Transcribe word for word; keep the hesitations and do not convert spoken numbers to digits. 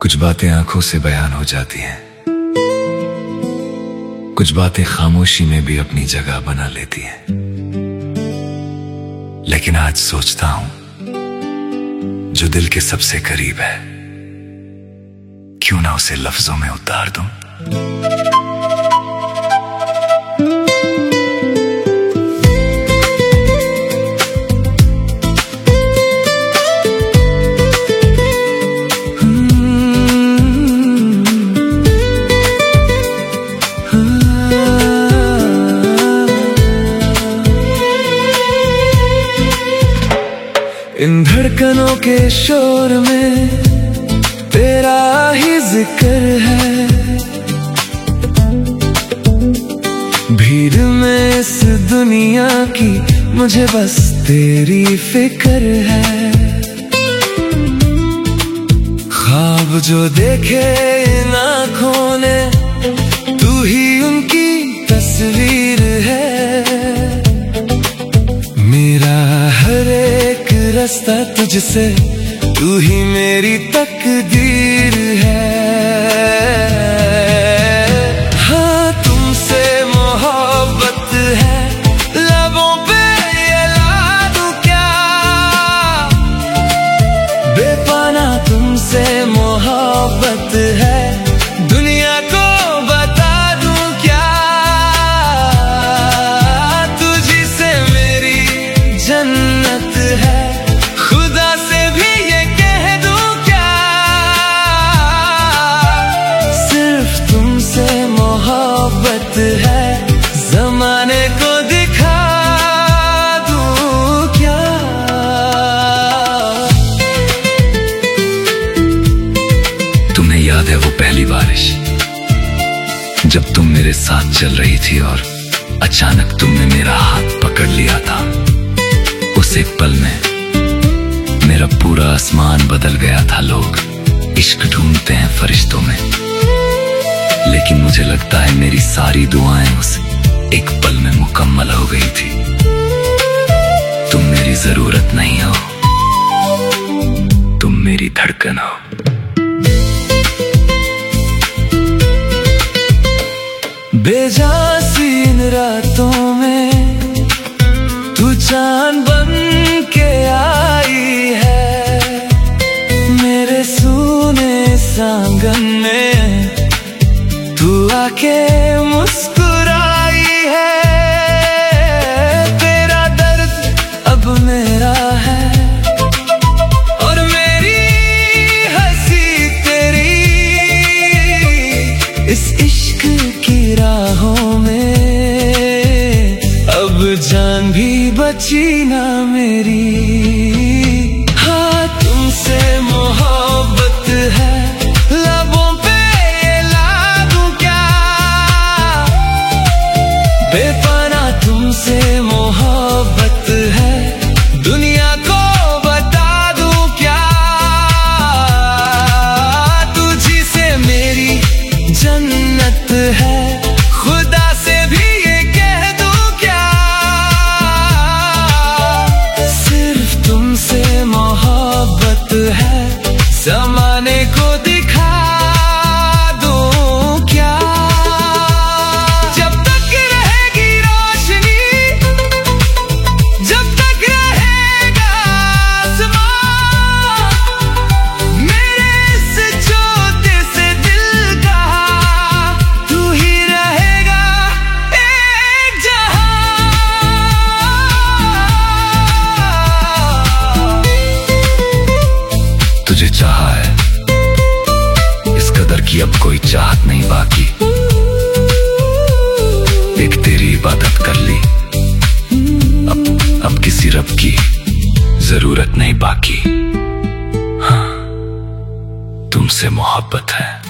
कुछ बातें आंखों से बयान हो जाती हैं, कुछ बातें खामोशी में भी अपनी जगह बना लेती हैं। लेकिन आज सोचता हूं, जो दिल के सबसे करीब है, क्यों ना उसे लफ्जों में उतार दूं। इन धड़कनों के शोर में तेरा ही जिक्र है, भीड़ में इस दुनिया की मुझे बस तेरी फिक्र है। ख्वाब जो देखे इन आँखों ने, तू ही उनकी तस्वीर है। मेरा हर एक रास्ता तुझसे, तू ही मेरी तकदीर है। हाँ, तुमसे मोहब्बत है, लबों पे ये ला दूं क्या। बेपना तुमसे मोहब्बत है, दुनिया को बता दूं क्या। तुझी से मेरी जन्नत है, खुदा से भी ये कह दूं क्या। सिर्फ तुमसे मोहब्बत है, ज़माने को दिखा दूं क्या। तुम्हें याद है वो पहली बारिश, जब तुम मेरे साथ चल रही थी और अचानक तुमने मेरा हाथ पकड़ लिया था। उस एक पल में मेरा पूरा आसमान बदल गया था। लोग इश्क ढूंढते हैं फरिश्तों में, लेकिन मुझे लगता है मेरी सारी दुआएं उस एक पल में मुकम्मल हो गई थी। तुम मेरी जरूरत नहीं हो, तुम मेरी धड़कन हो। बेजान सी इन रातों में तू चांद बन के आई है, मेरे सूने सांगन में तू आके मुस्कुराई है। तेरा दर्द अब मेरा है और मेरी हंसी तेरी, इस इश्क की राहों में अब जान भी बची ना मेरी। हाँ, तुमसे मोहब्बत है, लबों पे ये ला दूं क्या। बेपना तुमसे मोहब्बत है, दुनिया को बता दूं क्या। तुझी से मेरी जन्नत है, खुदा से भी ये कह दूं क्या। सिर्फ तुमसे मोहब्बत है, ज़माने को दिखा दूं क्या। जब तक रहेगी रोशनी, जब तक रहेगा आसमां, मेरे इस छोटे से दिल का तू ही रहेगा एक जहां। तुझे चाहा है इस कदर की अब कोई चाहत नहीं बाकी। एक तेरी इबादत कर ली, अब अब किसी रब की जरूरत नहीं बाकी। हाँ, तुमसे मोहब्बत है।